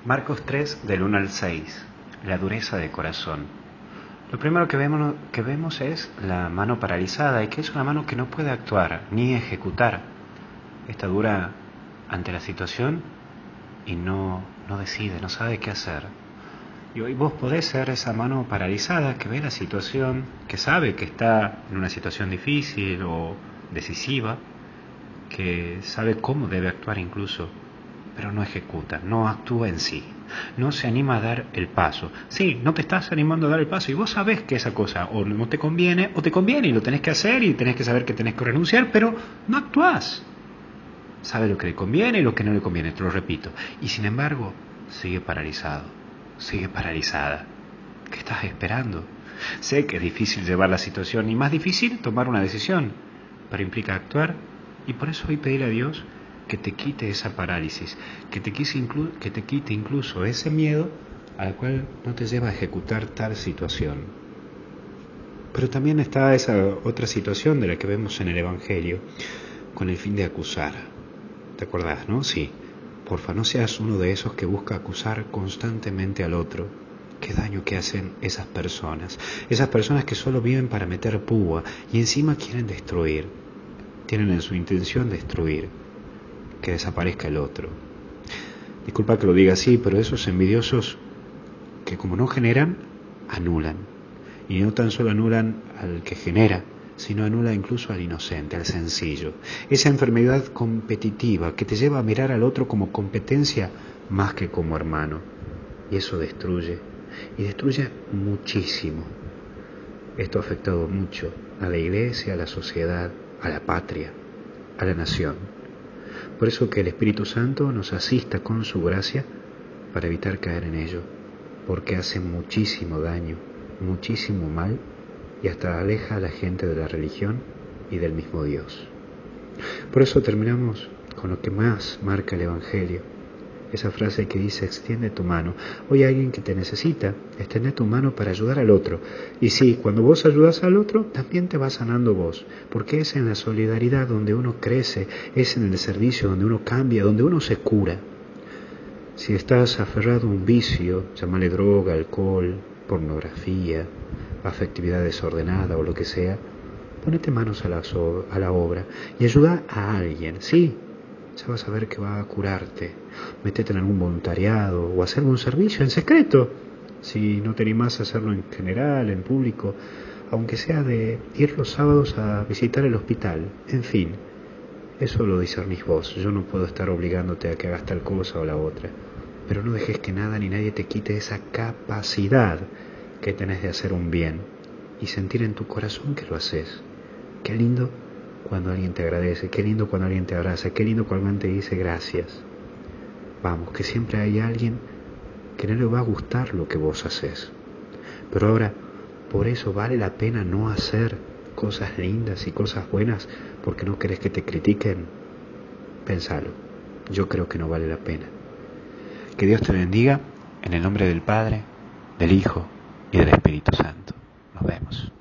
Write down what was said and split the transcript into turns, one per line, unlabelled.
Marcos 3, del 1 al 6. La dureza de corazón. Lo primero que vemos es la mano paralizada, y que es una mano que no puede actuar ni ejecutar. Está dura ante la situación y no decide, no sabe qué hacer. Y hoy vos podés ser esa mano paralizada que ve la situación, que sabe que está en una situación difícil o decisiva, que sabe cómo debe actuar incluso, pero no ejecuta, no actúa en sí, no se anima a dar el paso. Sí, no te estás animando a dar el paso y vos sabés que esa cosa o no te conviene o te conviene y lo tenés que hacer y tenés que saber que tenés que renunciar, pero no actuás. Sabe lo que le conviene y lo que no le conviene, te lo repito. Y sin embargo, sigue paralizado, sigue paralizada. ¿Qué estás esperando? Sé que es difícil llevar la situación y más difícil tomar una decisión, pero implica actuar, y por eso hoy pedirle a Dios que te quite esa parálisis, que te quite incluso ese miedo al cual no te lleva a ejecutar tal situación. Pero también está esa otra situación de la que vemos en el Evangelio, con el fin de acusar. ¿Te acordás, no? Sí. Porfa, no seas uno de esos que busca acusar constantemente al otro. Qué daño que hacen esas personas que solo viven para meter púa y encima quieren destruir. Tienen en su intención destruir, que desaparezca el otro. Disculpa que lo diga así, pero esos envidiosos que como no generan, anulan. Y no tan solo anulan al que genera, sino anula incluso al inocente, al sencillo. Esa enfermedad competitiva que te lleva a mirar al otro como competencia más que como hermano. Y eso destruye, y destruye muchísimo. Esto ha afectado mucho a la iglesia, a la sociedad, a la patria, a la nación. Por eso que el Espíritu Santo nos asista con su gracia para evitar caer en ello, porque hace muchísimo daño, muchísimo mal, y hasta aleja a la gente de la religión y del mismo Dios. Por eso terminamos con lo que más marca el Evangelio, esa frase que dice: extiende tu mano. Hoy hay alguien que te necesita, extiende tu mano para ayudar al otro. Y sí, cuando vos ayudas al otro, también te vas sanando vos, porque es en la solidaridad donde uno crece, es en el servicio donde uno cambia, donde uno se cura. Si estás aferrado a un vicio, llámale droga, alcohol, pornografía, afectividad desordenada o lo que sea, ponete manos a la obra y ayuda a alguien, sí. Ya vas a ver que va a curarte. Métete en algún voluntariado o hacer un servicio en secreto. Si no te animás a hacerlo en general, en público, aunque sea de ir los sábados a visitar el hospital. En fin, eso lo discernís vos. Yo no puedo estar obligándote a que hagas tal cosa o la otra. Pero no dejes que nada ni nadie te quite esa capacidad que tenés de hacer un bien y sentir en tu corazón que lo haces. Qué lindo cuando alguien te agradece, qué lindo cuando alguien te abraza, qué lindo cuando alguien te dice gracias. Vamos, que siempre hay alguien que no le va a gustar lo que vos haces. Pero ahora, por eso vale la pena no hacer cosas lindas y cosas buenas porque no querés que te critiquen. Pensalo, yo creo que no vale la pena. Que Dios te bendiga en el nombre del Padre, del Hijo y del Espíritu Santo. Nos vemos.